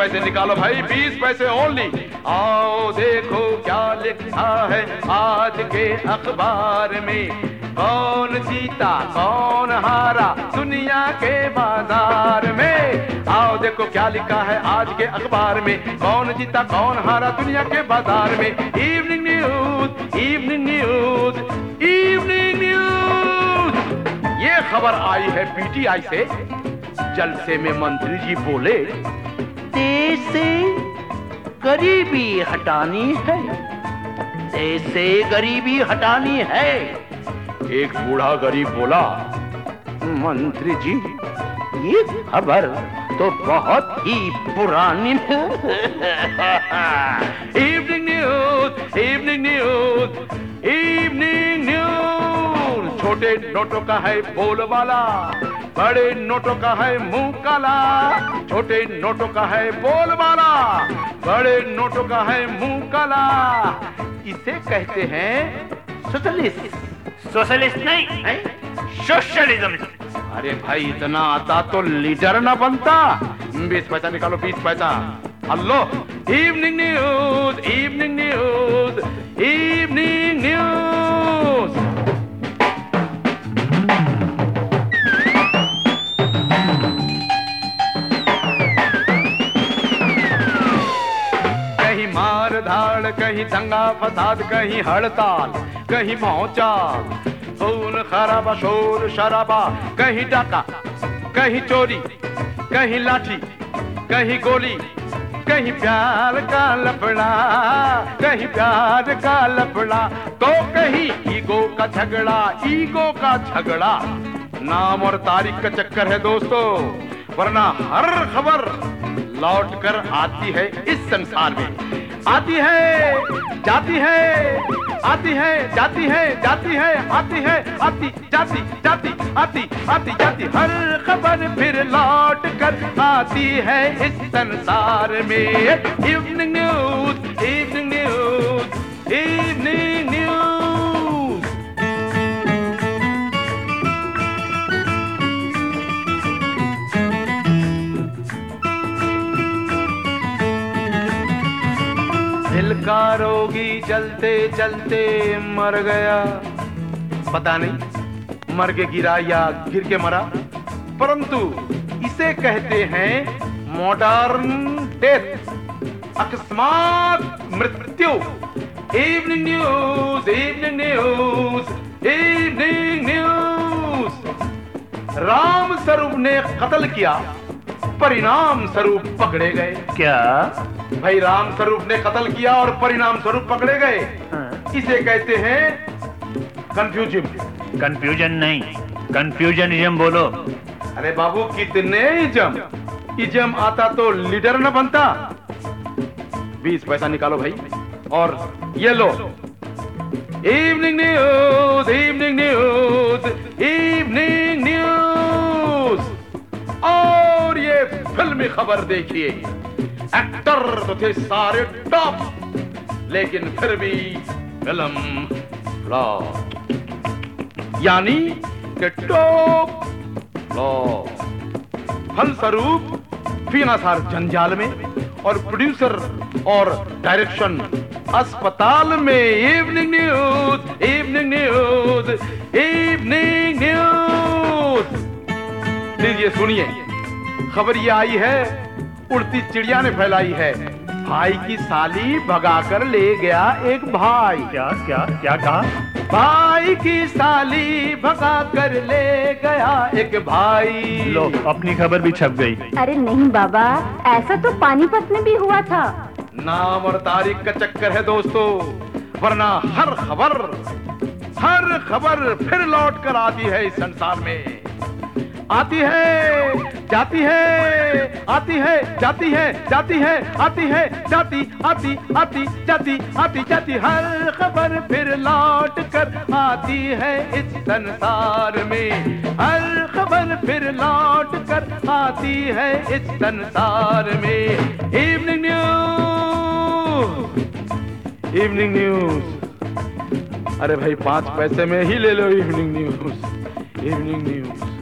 पैसे निकालो भाई, 20 पैसे ओनली। आओ देखो क्या लिखा है आज के अखबार में, कौन जीता कौन हारा दुनिया के बाजार में। आओ देखो क्या लिखा है आज के अखबार में, कौन जीता कौन हारा दुनिया के बाजार में। Evening news, evening news, evening news. ये खबर आई है पीटीआई से। जलसे में मंत्री जी बोले, देश से गरीबी हटानी है, देश से गरीबी हटानी है। एक बूढ़ा गरीब बोला, मंत्री जी ये खबर तो बहुत ही पुरानी है। Evening news, evening news, evening news. छोटे नोटों का है बोलबाला, बड़े नोटों का है मुंह काला। छोटे नोटों का है बोलबाला, बड़े नोटों का है मुंह काला। इसे कहते हैं सोशलिस्ट। सोशलिस्ट नहीं है, सोशलिज्म। अरे भाई इतना आता तो लीडर ना बनता। 20 पैसा निकालो, 20 पैसा। Hello, evening news, evening news, evening news. कहीं मार धाड़, कहीं दंगा फसाद, कहीं हड़ताल, कहीं भौचाल, खून खराबा शोर शराबा, कहीं डाका, कहीं चोरी, कहीं लाठी, कहीं गोली, कहीं प्यार का लफड़ा, कहीं प्यार का लफड़ा, तो कहीं ईगो का झगड़ा, ईगो का झगड़ा। नाम और तारीख का चक्कर है दोस्तों, वरना हर खबर लौट कर आती है इस संसार में। आती है जाती है, आती है जाती है, जाती है आती है, आती जाती जाती आती आती जाती, हर खबर फिर लौट कर आती है इस संसार में। Evening news, evening news, evening news. दिल का रोगी जलते जलते मर गया, पता नहीं मर के गिरा या गिर के मरा, परंतु इसे कहते हैं मॉडर्न डेथ, अकस्मात मृत्यु। Evening news, evening news, evening news. Ram Swaroop ने कत्ल किया, परिणाम स्वरूप पकड़े गए। क्या भाई राम स्वरूप ने कत्ल किया और परिणाम स्वरूप पकड़े गए। इसे कहते हैं कंफ्यूजन। कंफ्यूजन नहीं, कंफ्यूजनिज्म बोलो। अरे बाबू कितने इजम, इजम आता तो लीडर न बनता। 20 पैसा निकालो भाई और ये लो। Evening news, evening news, evening news. और ये फिल्मी खबर देखिए, एक्टर तो थे सारे टॉप, लेकिन फिर भी फिल्म फ्लॉप, यानी कि टॉप फ्लॉप। फलस्वरूप फिनासार जंजाल में और प्रोड्यूसर और डायरेक्शन अस्पताल में। Evening news, evening news, evening news. लीजिए सुनिए, खबर ये आई है, उड़ती चिड़िया ने फैलाई है। भाई की साली भगाकर ले गया एक भाई। क्या क्या क्या कहा? भाई की साली भगाकर ले गया एक भाई। लो, अपनी खबर भी छप गई। अरे नहीं बाबा, ऐसा तो पानीपत में भी हुआ था। नाम और तारीख का चक्कर है दोस्तों, वरना हर खबर फिर लौट कर आती है इस संसार में। आती है जाती है, आती है जाती है, जाती है आती है, जाती आती आती जाती आती जाती, हर खबर फिर लौट कर आती है इस संसार में। हर खबर फिर लौट कर आती है इस संसार में। Evening news, evening news. अरे भाई 5 पैसे में ही ले लो इवनिंग न्यूज, इवनिंग न्यूज।